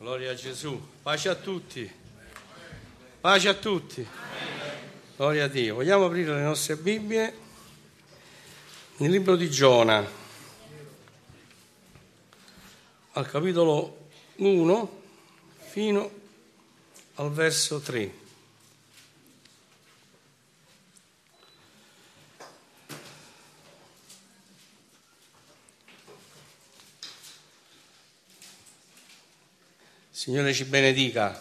Gloria a Gesù. Pace a tutti. Pace a tutti. Gloria a Dio. Vogliamo aprire le nostre Bibbie nel libro di Giona, al capitolo 1 fino al verso 3. Signore ci benedica.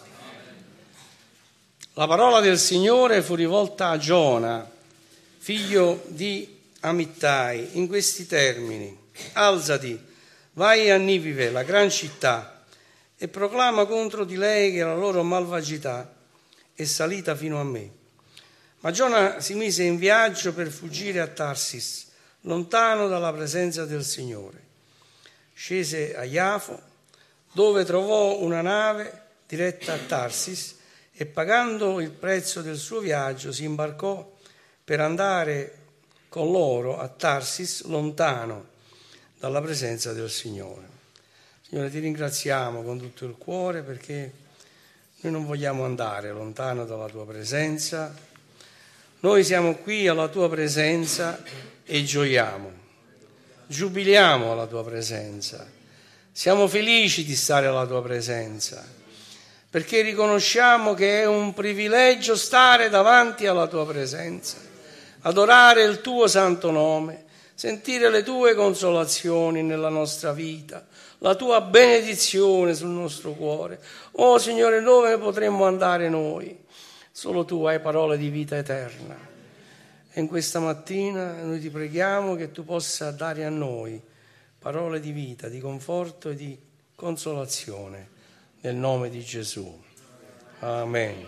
La parola del Signore fu rivolta a Giona, figlio di Amittai, in questi termini: alzati, vai a Nivive, la gran città, e proclama contro di lei che la loro malvagità è salita fino a me. Ma Giona si mise in viaggio per fuggire a Tarsis, lontano dalla presenza del Signore. Scese a Iafo, dove trovò una nave diretta a Tarsis, e pagando il prezzo del suo viaggio si imbarcò per andare con loro a Tarsis, lontano dalla presenza del Signore. Signore, ti ringraziamo con tutto il cuore, perché noi non vogliamo andare lontano dalla tua presenza. Noi siamo qui alla tua presenza e gioiamo, giubiliamo alla tua presenza. Siamo felici di stare alla tua presenza, perché riconosciamo che è un privilegio stare davanti alla tua presenza, adorare il tuo santo nome, sentire le tue consolazioni nella nostra vita, la tua benedizione sul nostro cuore. Oh Signore, dove potremmo andare noi? Solo tu hai parole di vita eterna. E in questa mattina noi ti preghiamo che tu possa dare a noi parole di vita, di conforto e di consolazione, nel nome di Gesù. Amen.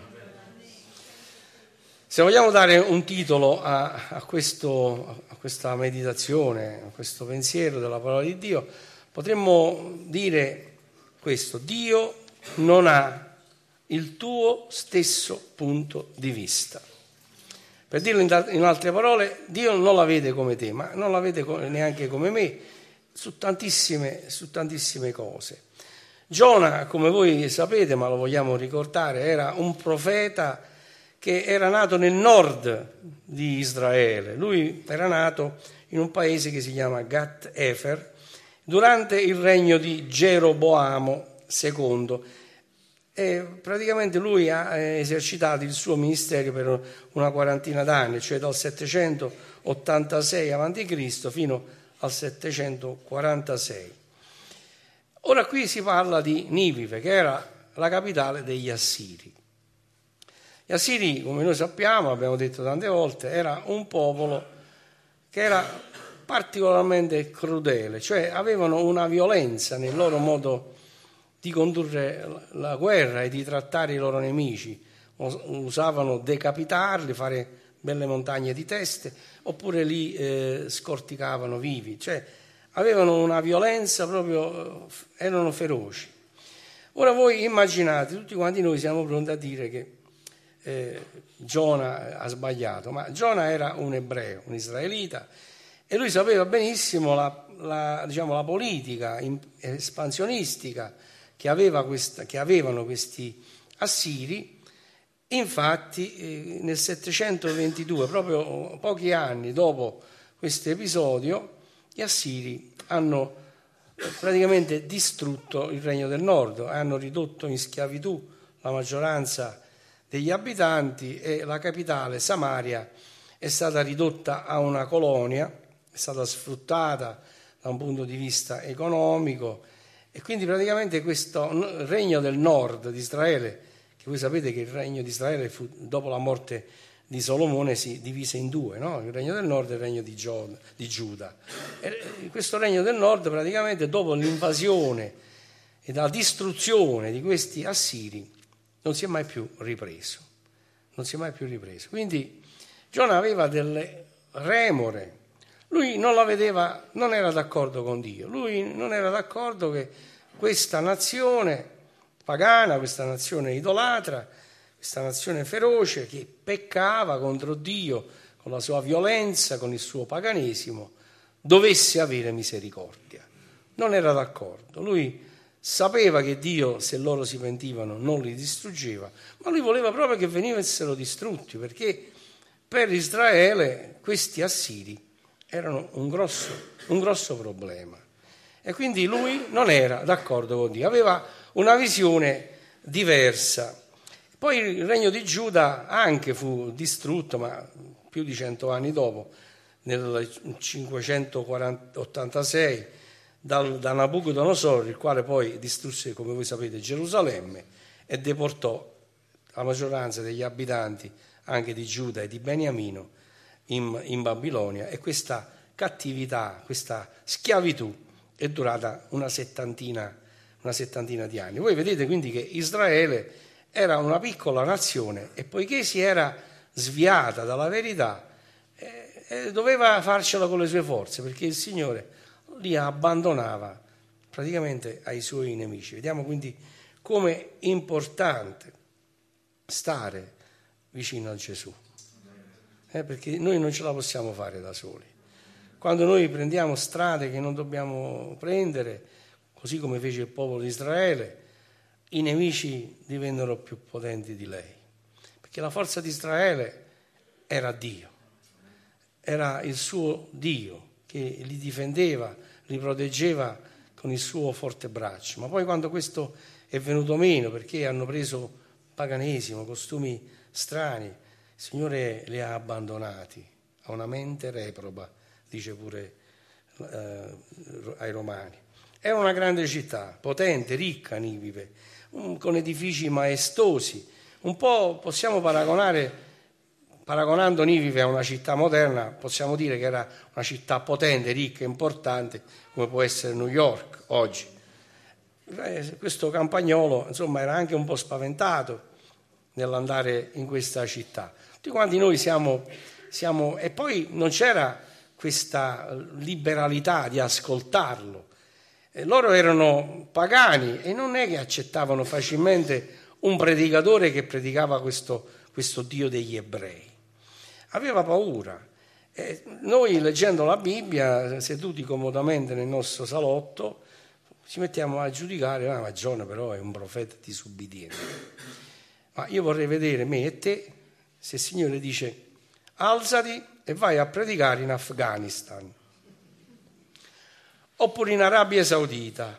Se vogliamo dare un titolo a questa meditazione, a questo pensiero della parola di Dio, potremmo dire questo: Dio non ha il tuo stesso punto di vista. Per dirlo in altre parole, Dio non la vede come te, ma non la vede neanche come me, su tantissime cose. Giona, come voi sapete, ma lo vogliamo ricordare, era un profeta che era nato nel nord di Israele. Lui era nato in un paese che si chiama Gat Efer durante il regno di Geroboamo II. E praticamente lui ha esercitato il suo ministero per una quarantina d'anni, cioè dal 786 a.C. fino al 746. Ora qui si parla di Nivive, che era la capitale degli Assiri. Gli Assiri, come noi sappiamo, abbiamo detto tante volte, era un popolo che era particolarmente crudele, cioè avevano una violenza nel loro modo di condurre la guerra e di trattare i loro nemici. Usavano decapitarli, fare belle montagne di teste, oppure li scorticavano vivi, cioè avevano una violenza proprio, erano feroci. Ora voi immaginate, tutti quanti noi siamo pronti a dire che Giona ha sbagliato, ma Giona era un ebreo, un israelita, e lui sapeva benissimo la politica espansionistica che avevano questi assiri. Infatti nel 722, proprio pochi anni dopo questo episodio, gli Assiri hanno praticamente distrutto il regno del nord, hanno ridotto in schiavitù la maggioranza degli abitanti e la capitale, Samaria, è stata ridotta a una colonia, è stata sfruttata da un punto di vista economico, e quindi praticamente questo regno del nord di Israele, che voi sapete che il regno di Israele fu, dopo la morte di Solomone, si divise in due, no? Il regno del nord e il regno di Giuda. E questo regno del nord praticamente, dopo l'invasione e la distruzione di questi assiri, non si è mai più ripreso. Quindi Giona aveva delle remore. Lui non era d'accordo con Dio, lui non era d'accordo che questa nazione pagana, questa nazione idolatra, questa nazione feroce che peccava contro Dio con la sua violenza, con il suo paganesimo, dovesse avere misericordia. Non era d'accordo. Lui sapeva che Dio, se loro si pentivano, non li distruggeva, ma lui voleva proprio che venissero distrutti, perché per Israele questi assiri erano un grosso problema. E quindi lui non era d'accordo con Dio, aveva una visione diversa. Poi il regno di Giuda anche fu distrutto, ma più di 100 anni dopo, nel 586, da Nabucodonosor, il quale poi distrusse, come voi sapete, Gerusalemme e deportò la maggioranza degli abitanti anche di Giuda e di Beniamino in Babilonia, e questa cattività, questa schiavitù è durata una settantina di anni. Voi vedete quindi che Israele era una piccola nazione e poiché si era sviata dalla verità doveva farcela con le sue forze, perché il Signore li abbandonava praticamente ai suoi nemici. Vediamo quindi come è importante stare vicino a Gesù, perché noi non ce la possiamo fare da soli. Quando noi prendiamo strade che non dobbiamo prendere, così come fece il popolo di Israele, i nemici divennero più potenti di lei, perché la forza di Israele era Dio, era il suo Dio che li difendeva, li proteggeva con il suo forte braccio. Ma poi quando questo è venuto meno, perché hanno preso paganesimo, costumi strani, il Signore li ha abbandonati a una mente reproba, dice pure ai Romani. Era una grande città, potente, ricca Ninive, con edifici maestosi. Un po' possiamo paragonando Ninive a una città moderna, possiamo dire che era una città potente, ricca, importante, come può essere New York oggi. Questo campagnolo, insomma, era anche un po' spaventato nell'andare in questa città. Tutti quanti noi siamo e poi non c'era questa liberalità di ascoltarlo. Loro erano pagani e non è che accettavano facilmente un predicatore che predicava questo Dio degli ebrei. Aveva paura. Noi, leggendo la Bibbia, seduti comodamente nel nostro salotto, ci mettiamo a giudicare, ma Giona però è un profeta disubbidiente. Ma io vorrei vedere me e te, se il Signore dice alzati e vai a predicare in Afghanistan, oppure in Arabia Saudita,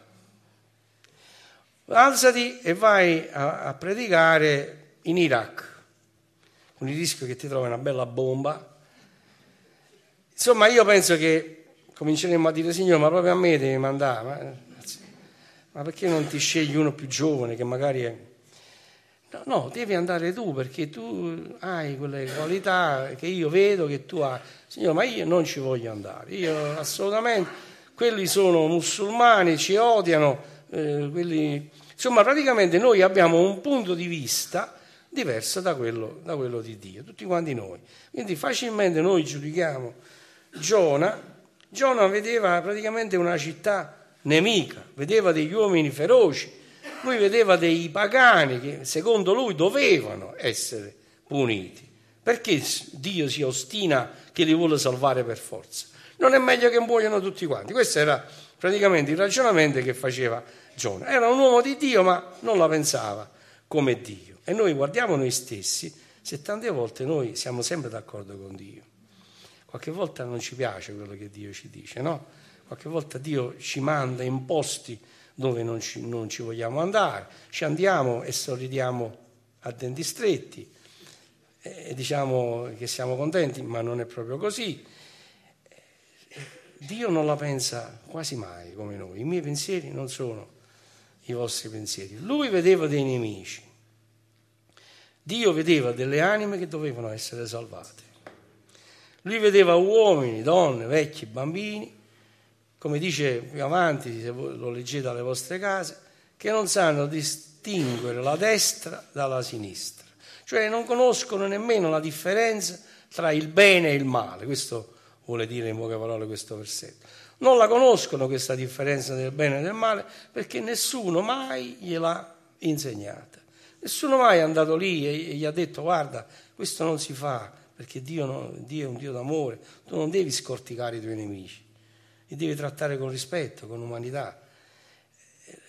alzati e vai a predicare in Iraq, con il rischio che ti trovi una bella bomba. Insomma, io penso che cominceremo a dire: Signore, ma proprio a me devi mandare, ma perché non ti scegli uno più giovane che magari è... No, devi andare tu, perché tu hai quelle qualità che io vedo che tu hai. Signore, ma io non ci voglio andare, io assolutamente, quelli sono musulmani, ci odiano, quelli... Insomma, praticamente noi abbiamo un punto di vista diverso da quello di Dio, tutti quanti noi. Quindi facilmente noi giudichiamo Giona vedeva praticamente una città nemica, vedeva degli uomini feroci, lui vedeva dei pagani che secondo lui dovevano essere puniti. Perché Dio si ostina che li vuole salvare per forza? Non è meglio che muoiano tutti quanti? Questo era praticamente il ragionamento che faceva Giona. Era un uomo di Dio, ma non la pensava come Dio. E noi guardiamo noi stessi, se tante volte noi siamo sempre d'accordo con Dio. Qualche volta non ci piace quello che Dio ci dice, no? Qualche volta Dio ci manda in posti dove non ci vogliamo andare, ci andiamo e sorridiamo a denti stretti e diciamo che siamo contenti, ma non è proprio così. Dio non la pensa quasi mai come noi. I miei pensieri non sono i vostri pensieri. Lui vedeva dei nemici. Dio vedeva delle anime che dovevano essere salvate. Lui vedeva uomini, donne, vecchi, bambini, come dice più avanti, se voi lo leggete alle vostre case, che non sanno distinguere la destra dalla sinistra. Cioè non conoscono nemmeno la differenza tra il bene e il male. Questo vuole dire in poche parole questo versetto. Non la conoscono questa differenza del bene e del male perché nessuno mai gliel'ha insegnata. Nessuno mai è andato lì e gli ha detto: guarda, questo non si fa perché Dio è un Dio d'amore, tu non devi scorticare i tuoi nemici, li devi trattare con rispetto, con umanità.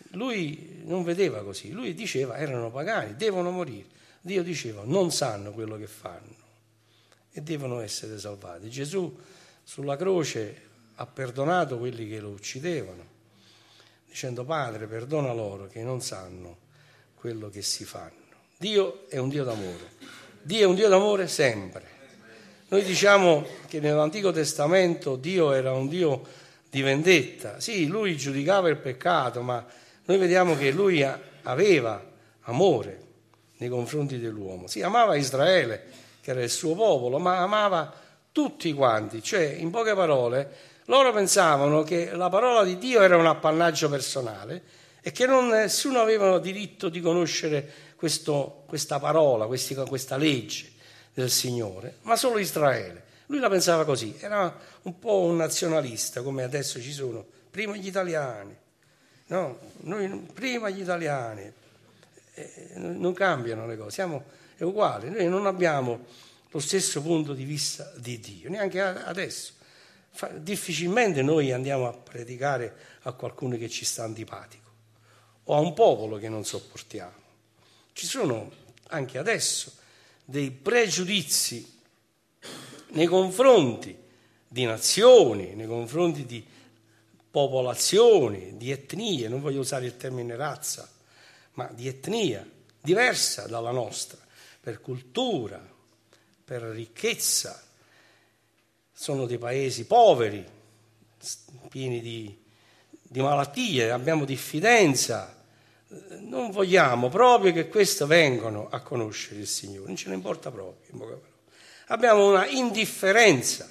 lui non vedeva così, lui diceva erano pagani, devono morire. Dio diceva non sanno quello che fanno e devono essere salvati. Gesù sulla croce ha perdonato quelli che lo uccidevano, dicendo Padre perdona loro che non sanno quello che si fanno. Dio è un Dio d'amore, Dio è un Dio d'amore sempre. Noi diciamo che nell'Antico Testamento Dio era un Dio di vendetta, sì, lui giudicava il peccato, ma noi vediamo che lui aveva amore nei confronti dell'uomo. Sì, amava Israele, che era il suo popolo, ma amava tutti quanti. Cioè, in poche parole, loro pensavano che la parola di Dio era un appannaggio personale e che nessuno aveva diritto di conoscere questa parola, questa legge del Signore, ma solo Israele. Lui la pensava così, era un po' un nazionalista, come adesso ci sono, prima gli italiani, no? Noi prima gli italiani, non cambiano le cose, è uguale, noi non abbiamo lo stesso punto di vista di Dio, neanche adesso. Difficilmente noi andiamo a predicare a qualcuno che ci sta antipatico o a un popolo che non sopportiamo. Ci sono anche adesso dei pregiudizi nei confronti di nazioni, nei confronti di popolazioni, di etnie, non voglio usare il termine razza, ma di etnia diversa dalla nostra, per cultura, per ricchezza. Sono dei paesi poveri, pieni di malattie, abbiamo diffidenza. Non vogliamo proprio che questi vengano a conoscere il Signore, non ce ne importa proprio, in poche parole. Abbiamo una indifferenza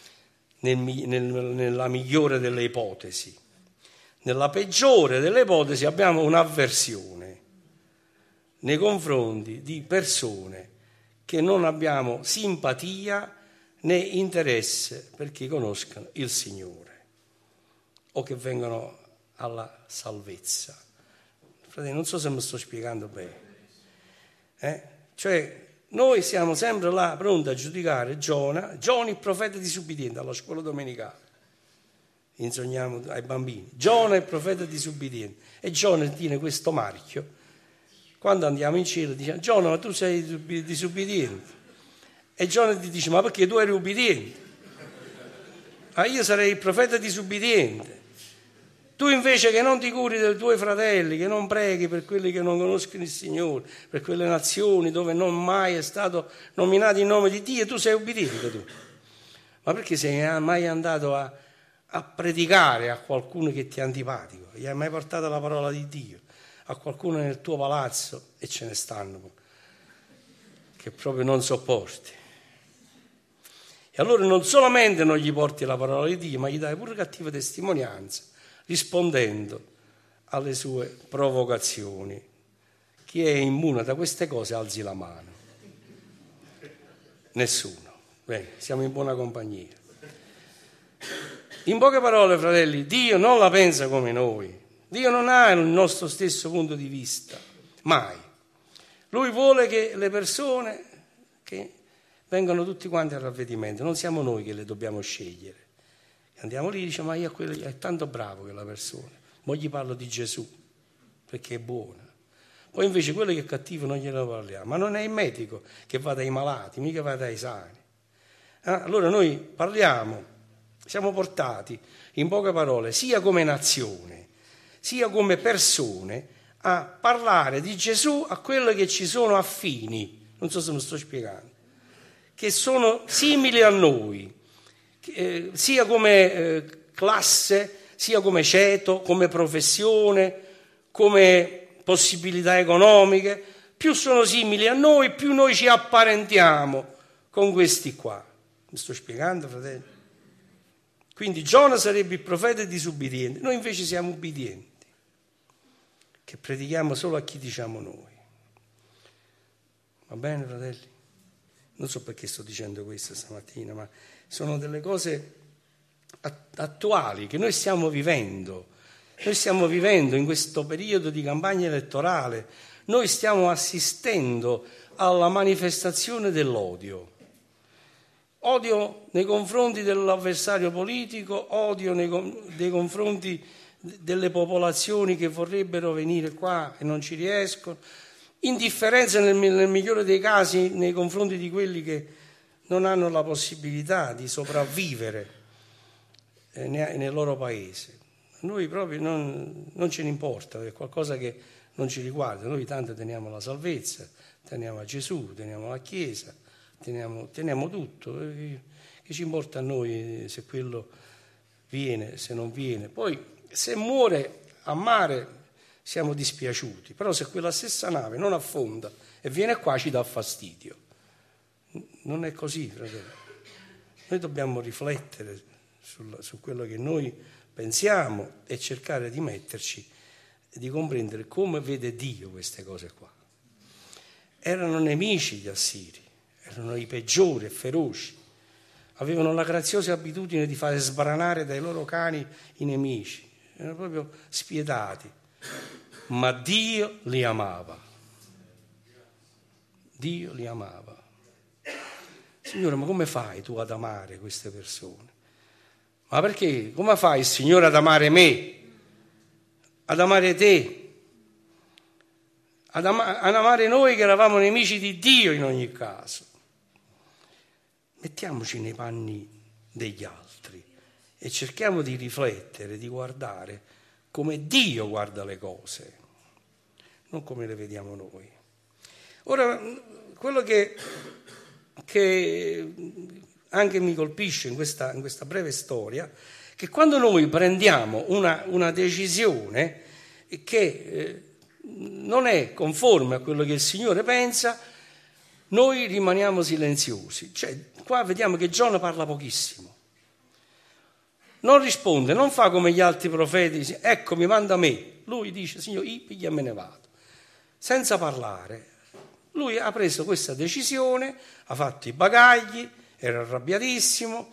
nella migliore delle ipotesi. Nella peggiore delle ipotesi abbiamo un'avversione nei confronti di persone che non abbiamo simpatia né interesse perché conoscano il Signore o che vengono alla salvezza. Fratelli, non so se mi sto spiegando bene. Cioè, noi siamo sempre là pronti a giudicare Giona il profeta disubbidiente alla scuola domenicale. Insegniamo ai bambini. Giona il profeta disubbidiente. E Giona tiene questo marchio. Quando andiamo in cielo diciamo Giona, ma tu sei disubbidiente. E Giona ti dice ma perché tu eri ubbidiente? Io sarei il profeta disubbidiente. Tu invece che non ti curi dei tuoi fratelli, che non preghi per quelli che non conoscono il Signore, per quelle nazioni dove non mai è stato nominato il nome di Dio, tu sei ubbidiente tu. Ma perché sei mai andato a predicare a qualcuno che ti è antipatico? Gli hai mai portato la parola di Dio? A qualcuno nel tuo palazzo, e ce ne stanno, che proprio non sopporti. E allora non solamente non gli porti la parola di Dio, ma gli dai pure cattiva testimonianza, rispondendo alle sue provocazioni. Chi è immune da queste cose alzi la mano. Nessuno. Bene, siamo in buona compagnia. In poche parole, fratelli, Dio non la pensa come noi. Dio non ha il nostro stesso punto di vista, mai. Lui vuole che le persone che vengano tutti quanti al ravvedimento, non siamo noi che le dobbiamo scegliere. Andiamo lì e diciamo, ma io è tanto bravo quella persona, mo gli parlo di Gesù, perché è buona. Poi invece quello che è cattivo non glielo parliamo, ma non è il medico che va dai malati, mica va dai sani. Allora noi parliamo, siamo portati, in poche parole, sia come nazione, sia come persone, a parlare di Gesù a quelli che ci sono affini, non so se mi sto spiegando, che sono simili a noi, sia come classe, sia come ceto, come professione, come possibilità economiche. Più sono simili a noi, più noi ci apparentiamo con questi qua. Mi sto spiegando, fratelli? Quindi Giona sarebbe il profeta disubbidiente, noi invece siamo ubbidienti, che predichiamo solo a chi diciamo noi. Va bene, fratelli? Non so perché sto dicendo questo stamattina, ma sono delle cose attuali che noi stiamo vivendo. Noi stiamo vivendo in questo periodo di campagna elettorale, noi stiamo assistendo alla manifestazione dell'odio. Odio nei confronti dell'avversario politico, odio nei confronti delle popolazioni che vorrebbero venire qua e non ci riescono, indifferenza nel migliore dei casi nei confronti di quelli che non hanno la possibilità di sopravvivere nel loro paese. Noi proprio non ce ne importa, è qualcosa che non ci riguarda. Noi tanto teniamo la salvezza, teniamo a Gesù, teniamo la Chiesa, teniamo tutto. Che ci importa a noi se quello viene, se non viene? Poi se muore a mare siamo dispiaciuti, però se quella stessa nave non affonda e viene qua ci dà fastidio. Non è così, fratello. Noi dobbiamo riflettere su quello che noi pensiamo e cercare di metterci e di comprendere come vede Dio queste cose qua. Erano nemici gli assiri, erano i peggiori e feroci. Avevano la graziosa abitudine di fare sbranare dai loro cani i nemici. Erano proprio spietati. Ma Dio li amava. Dio li amava. Signore, ma come fai tu ad amare queste persone? Ma perché? Come fai il Signore ad amare me? Ad amare te? Ad amare noi che eravamo nemici di Dio in ogni caso? Mettiamoci nei panni degli altri e cerchiamo di riflettere, di guardare come Dio guarda le cose, non come le vediamo noi. Ora, quello che anche mi colpisce in questa breve storia, che quando noi prendiamo una decisione che non è conforme a quello che il Signore pensa, noi rimaniamo silenziosi. Cioè, qua vediamo che Giona parla pochissimo. Non risponde, non fa come gli altri profeti, dice, ecco mi manda a me. Lui dice, Signore, io me ne vado. Senza parlare. Lui ha preso questa decisione, ha fatto i bagagli, era arrabbiatissimo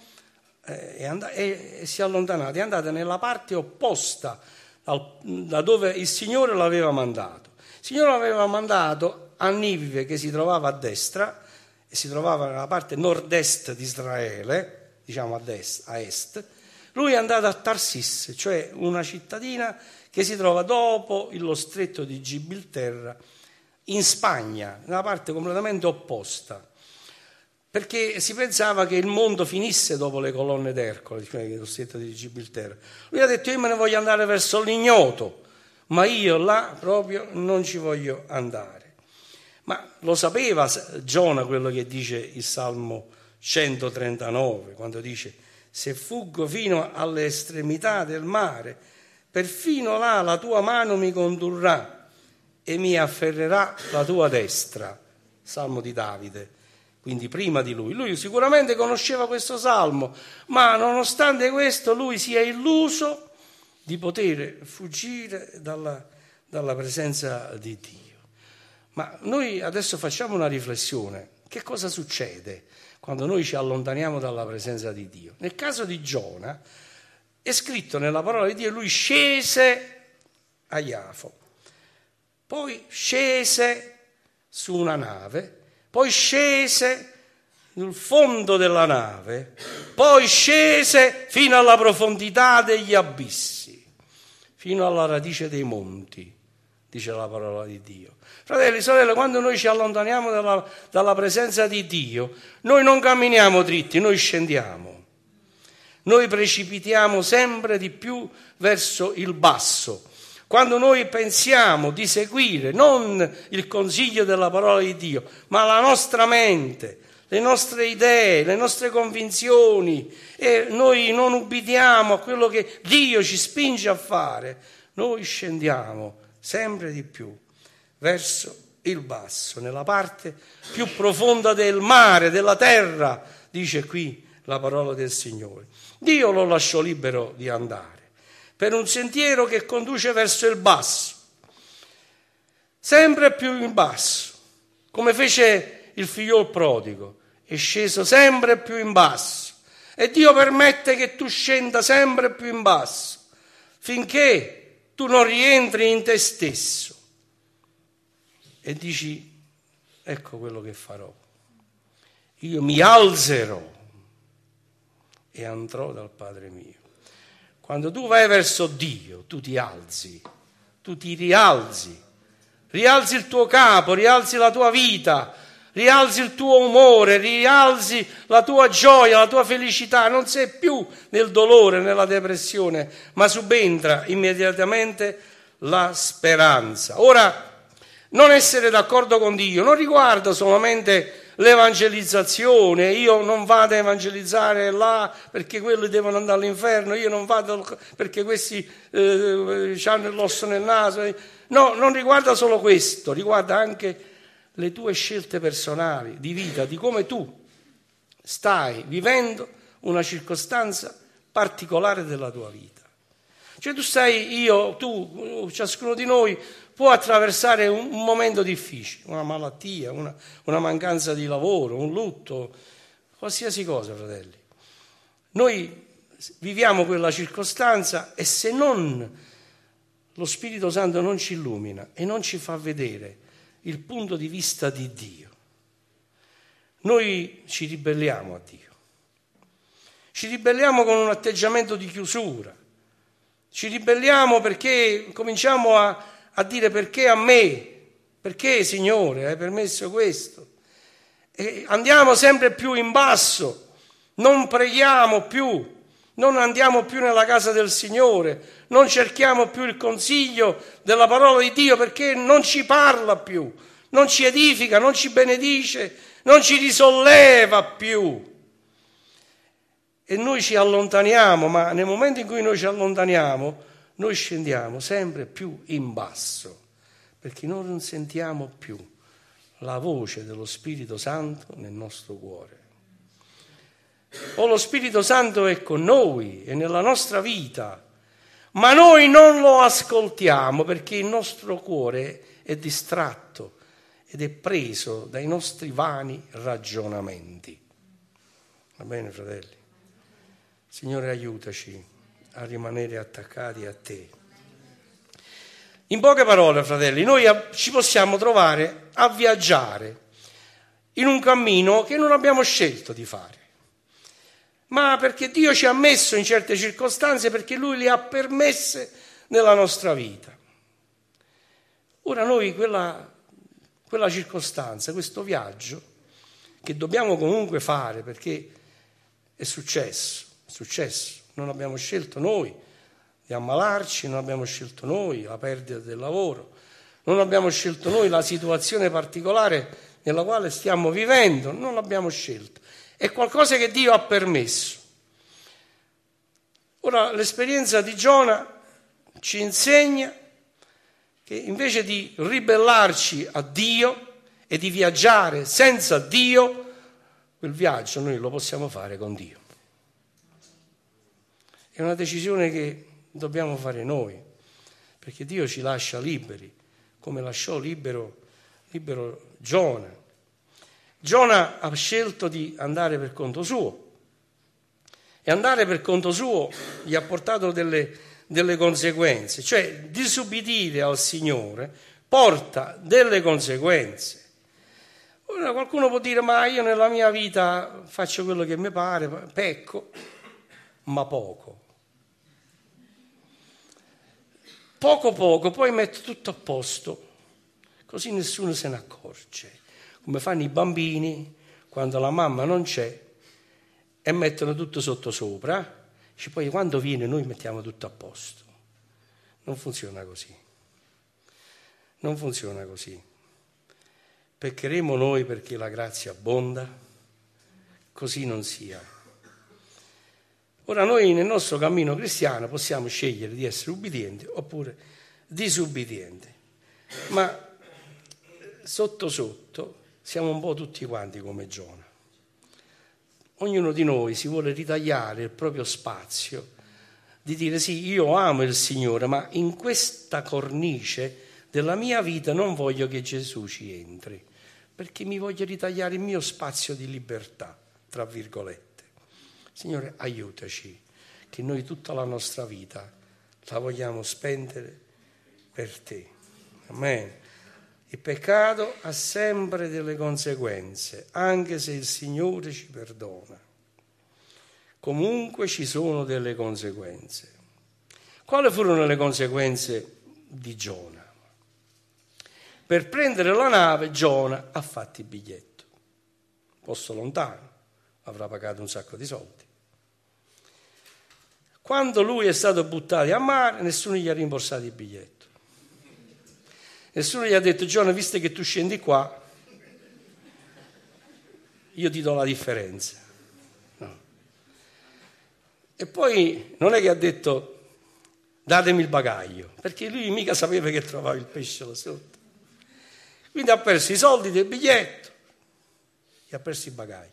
e si è allontanato. È andato nella parte opposta da dove il Signore l'aveva mandato. Il Signore l'aveva mandato a Ninive, che si trovava a destra, e si trovava nella parte nord-est di Israele, diciamo a est. Lui è andato a Tarsis, cioè una cittadina che si trova dopo lo stretto di Gibilterra, in Spagna, nella parte completamente opposta, perché si pensava che il mondo finisse dopo le colonne d'Ercole, cioè lo stretto di Gibilterra. Lui ha detto, io me ne voglio andare verso l'ignoto, ma io là proprio non ci voglio andare. Ma lo sapeva Giona quello che dice il Salmo 139, quando dice, se fuggo fino alle estremità del mare, perfino là la tua mano mi condurrà e mi afferrerà la tua destra. Salmo di Davide, quindi prima di lui. Lui sicuramente conosceva questo salmo, ma nonostante questo lui si è illuso di poter fuggire dalla presenza di Dio. Ma noi adesso facciamo una riflessione. Che cosa succede quando noi ci allontaniamo dalla presenza di Dio? Nel caso di Giona è scritto nella parola di Dio, lui scese a Iafo. Poi scese su una nave, poi scese sul fondo della nave, poi scese fino alla profondità degli abissi, fino alla radice dei monti, dice la parola di Dio. Fratelli e sorelle, quando noi ci allontaniamo dalla presenza di Dio, noi non camminiamo dritti, noi scendiamo. Noi precipitiamo sempre di più verso il basso. Quando noi pensiamo di seguire non il consiglio della parola di Dio, ma la nostra mente, le nostre idee, le nostre convinzioni, e noi non ubbidiamo a quello che Dio ci spinge a fare, noi scendiamo sempre di più verso il basso, nella parte più profonda del mare, della terra, dice qui la parola del Signore. Dio lo lasciò libero di andare per un sentiero che conduce verso il basso, sempre più in basso, come fece il figliol prodigo, è sceso sempre più in basso, e Dio permette che tu scenda sempre più in basso, finché tu non rientri in te stesso e dici, ecco quello che farò, io mi alzerò e andrò dal Padre mio. Quando tu vai verso Dio, tu ti alzi, tu ti rialzi il tuo capo, rialzi la tua vita, rialzi il tuo umore, rialzi la tua gioia, la tua felicità. Non sei più nel dolore, nella depressione, ma subentra immediatamente la speranza. Ora, non essere d'accordo con Dio non riguarda solamente l'evangelizzazione. Io non vado a evangelizzare là perché quelli devono andare all'inferno, io non vado perché questi hanno l'osso nel naso. No, non riguarda solo questo, riguarda anche le tue scelte personali di vita, di come tu stai vivendo una circostanza particolare della tua vita. Cioè tu, ciascuno di noi può attraversare un momento difficile, una malattia, una mancanza di lavoro, un lutto, qualsiasi cosa, fratelli. Noi viviamo quella circostanza e se non lo Spirito Santo non ci illumina e non ci fa vedere il punto di vista di Dio, noi ci ribelliamo a Dio. Ci ribelliamo con un atteggiamento di chiusura. Ci ribelliamo perché cominciamo a dire perché a me, perché Signore hai permesso questo? E andiamo sempre più in basso, non preghiamo più, non andiamo più nella casa del Signore, non cerchiamo più il consiglio della parola di Dio perché non ci parla più, non ci edifica, non ci benedice, non ci risolleva più. E noi ci allontaniamo, ma nel momento in cui noi ci allontaniamo, noi scendiamo sempre più in basso, perché noi non sentiamo più la voce dello Spirito Santo nel nostro cuore. O lo Spirito Santo è con noi, è nella nostra vita, ma noi non lo ascoltiamo perché il nostro cuore è distratto ed è preso dai nostri vani ragionamenti. Va bene, fratelli? Signore, aiutaci a rimanere attaccati a Te. In poche parole, fratelli, noi ci possiamo trovare a viaggiare in un cammino che non abbiamo scelto di fare, ma perché Dio ci ha messo in certe circostanze, perché Lui le ha permesse nella nostra vita. Ora noi quella circostanza, questo viaggio, che dobbiamo comunque fare perché è successo, non abbiamo scelto noi di ammalarci, non abbiamo scelto noi la perdita del lavoro, non abbiamo scelto noi la situazione particolare nella quale stiamo vivendo, non l'abbiamo scelto. È qualcosa che Dio ha permesso. Ora, l'esperienza di Giona ci insegna che invece di ribellarci a Dio e di viaggiare senza Dio, quel viaggio noi lo possiamo fare con Dio. È una decisione che dobbiamo fare noi, perché Dio ci lascia liberi, come lasciò libero Giona. Giona ha scelto di andare per conto suo e andare per conto suo gli ha portato delle conseguenze, cioè disubbidire al Signore porta delle conseguenze. Ora qualcuno può dire: ma io nella mia vita faccio quello che mi pare, pecco, ma poco, poi metto tutto a posto, così nessuno se ne accorge, come fanno i bambini quando la mamma non c'è e mettono tutto sottosopra, poi quando viene noi mettiamo tutto a posto. Non funziona così. Non funziona così. Peccheremo noi perché la grazia abbonda? Così non sia. Ora noi nel nostro cammino cristiano possiamo scegliere di essere ubbidienti oppure disubbidienti, ma sotto sotto siamo un po' tutti quanti come Giona. Ognuno di noi si vuole ritagliare il proprio spazio, di dire: sì, io amo il Signore, ma in questa cornice della mia vita non voglio che Gesù ci entri, perché mi voglio ritagliare il mio spazio di libertà, tra virgolette. Signore, aiutaci, che noi tutta la nostra vita la vogliamo spendere per Te. Amen. Il peccato ha sempre delle conseguenze, anche se il Signore ci perdona. Comunque ci sono delle conseguenze. Quali furono le conseguenze di Giona? Per prendere la nave Giona ha fatto il biglietto. Posto lontano, avrà pagato un sacco di soldi. Quando lui è stato buttato a mare, nessuno gli ha rimborsato il biglietto. Nessuno gli ha detto: Giona, visto che tu scendi qua, io ti do la differenza. No. E poi non è che ha detto: datemi il bagaglio, perché lui mica sapeva che trovava il pesce là sotto. Quindi ha perso i soldi del biglietto e ha perso il bagaglio.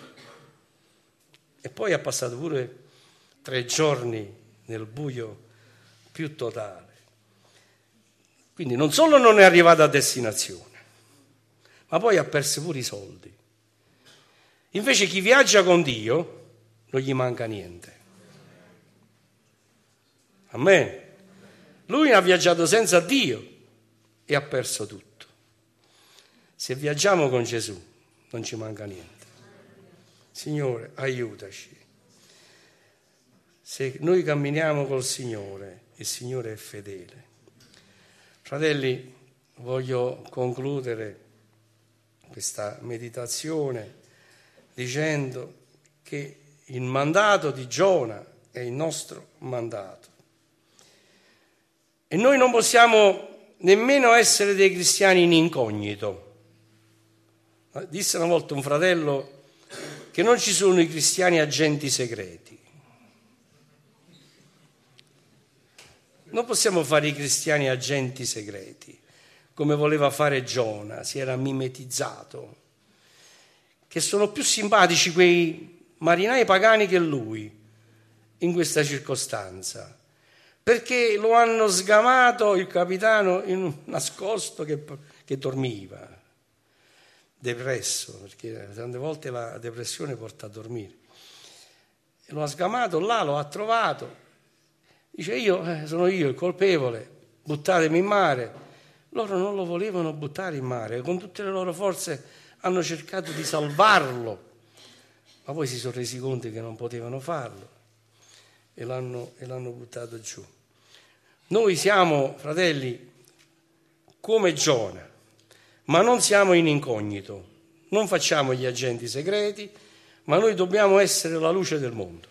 E poi ha passato pure 3 giorni nel buio più totale. Quindi non solo non è arrivato a destinazione, ma poi ha perso pure i soldi. Invece chi viaggia con Dio non gli manca niente. Amen. Lui ha viaggiato senza Dio e ha perso tutto. Se viaggiamo con Gesù non ci manca niente. Signore, aiutaci. Se noi camminiamo col Signore, il Signore è fedele. Fratelli, voglio concludere questa meditazione dicendo che il mandato di Giona è il nostro mandato. E noi non possiamo nemmeno essere dei cristiani in incognito. Disse una volta un fratello che non ci sono i cristiani agenti segreti. Non possiamo fare i cristiani agenti segreti, come voleva fare Giona, si era mimetizzato, che sono più simpatici quei marinai pagani che lui in questa circostanza, perché lo hanno sgamato il capitano in un nascosto che dormiva, depresso, perché tante volte la depressione porta a dormire. E lo ha sgamato là, lo ha trovato. Dice: sono io il colpevole, buttatemi in mare. Loro non lo volevano buttare in mare, con tutte le loro forze hanno cercato di salvarlo, ma poi si sono resi conto che non potevano farlo e l'hanno buttato giù. Noi siamo, fratelli, come Giona, ma non siamo in incognito, non facciamo gli agenti segreti, ma noi dobbiamo essere la luce del mondo.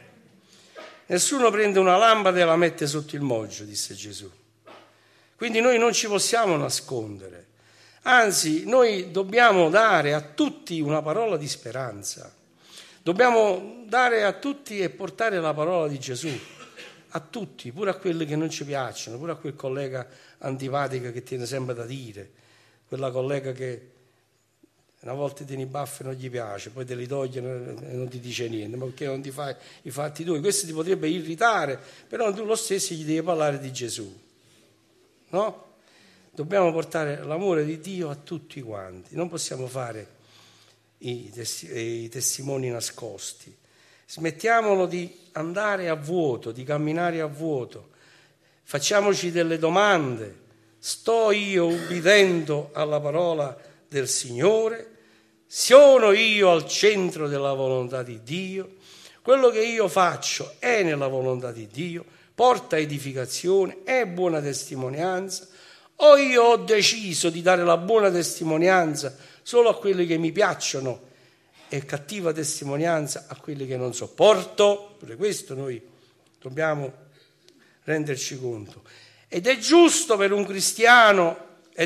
Nessuno prende una lampada e la mette sotto il moggio, disse Gesù. Quindi noi non ci possiamo nascondere. Anzi, noi dobbiamo dare a tutti una parola di speranza. Dobbiamo dare a tutti e portare la parola di Gesù. A tutti, pure a quelli che non ci piacciono, pure a quel collega antipatico che tiene sempre da dire, quella collega che una volta tieni i baffi e non gli piace, poi te li togliono e non ti dice niente, ma perché non ti fai i fatti tuoi? Questo ti potrebbe irritare, però tu lo stesso gli devi parlare di Gesù, no? Dobbiamo portare l'amore di Dio a tutti quanti, non possiamo fare i testimoni nascosti. Smettiamolo di andare a vuoto, di camminare a vuoto, facciamoci delle domande. Sto io ubbidendo alla parola del Signore? Sono io al centro della volontà di Dio? Quello che io faccio è nella volontà di Dio? Porta edificazione? È buona testimonianza? O io ho deciso di dare la buona testimonianza solo a quelli che mi piacciono e cattiva testimonianza a quelli che non sopporto? Per questo noi dobbiamo renderci conto. Ed è giusto per un cristiano,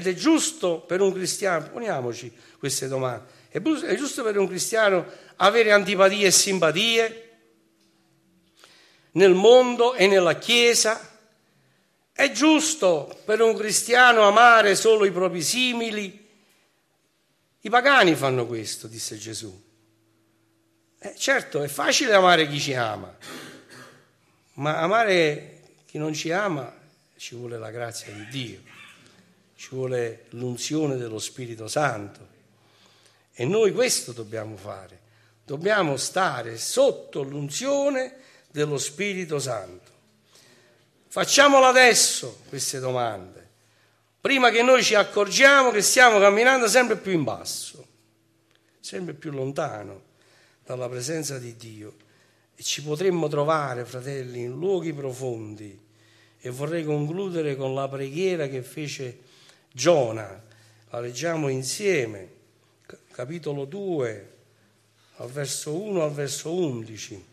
poniamoci queste domande, è giusto per un cristiano avere antipatie e simpatie nel mondo e nella Chiesa? È giusto per un cristiano amare solo i propri simili? I pagani fanno questo, disse Gesù. Certo, è facile amare chi ci ama, ma amare chi non ci ama ci vuole la grazia di Dio, ci vuole l'unzione dello Spirito Santo. E noi questo dobbiamo fare, dobbiamo stare sotto l'unzione dello Spirito Santo. Facciamolo adesso queste domande, prima che noi ci accorgiamo che stiamo camminando sempre più in basso, sempre più lontano dalla presenza di Dio, e ci potremmo trovare, fratelli, in luoghi profondi e vorrei concludere con la preghiera che fece Giona. La leggiamo insieme, capitolo 2, al verso 1 al verso 11.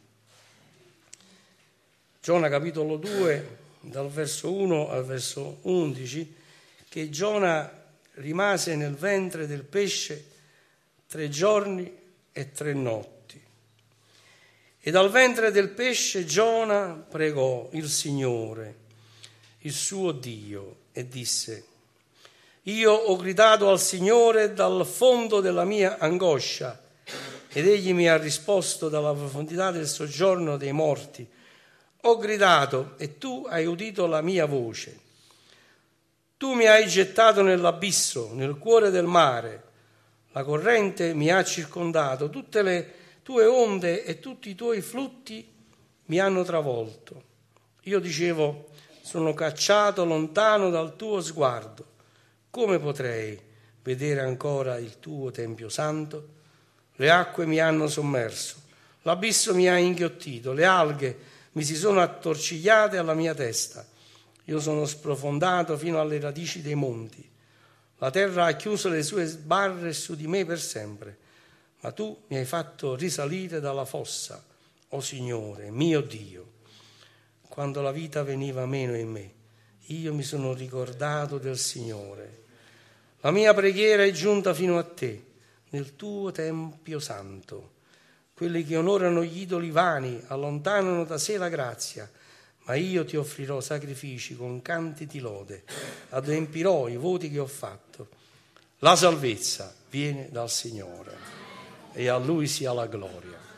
Giona capitolo 2, dal verso 1 al verso 11, che Giona rimase nel ventre del pesce 3 giorni e 3 notti. E dal ventre del pesce Giona pregò il Signore, il suo Dio, e disse: Io ho gridato al Signore dal fondo della mia angoscia, ed egli mi ha risposto dalla profondità del soggiorno dei morti. Ho gridato e tu hai udito la mia voce. Tu mi hai gettato nell'abisso, nel cuore del mare. La corrente mi ha circondato, tutte le tue onde e tutti i tuoi flutti mi hanno travolto. Io dicevo: sono cacciato lontano dal tuo sguardo. Come potrei vedere ancora il tuo Tempio Santo? Le acque mi hanno sommerso, l'abisso mi ha inghiottito, le alghe mi si sono attorcigliate alla mia testa. Io sono sprofondato fino alle radici dei monti. La terra ha chiuso le sue sbarre su di me per sempre. Ma tu mi hai fatto risalire dalla fossa, o Signore, mio Dio. Quando la vita veniva meno in me, io mi sono ricordato del Signore. La mia preghiera è giunta fino a te, nel tuo Tempio Santo. Quelli che onorano gli idoli vani allontanano da sé la grazia, ma io ti offrirò sacrifici con canti di lode, adempirò i voti che ho fatto. La salvezza viene dal Signore e a Lui sia la gloria.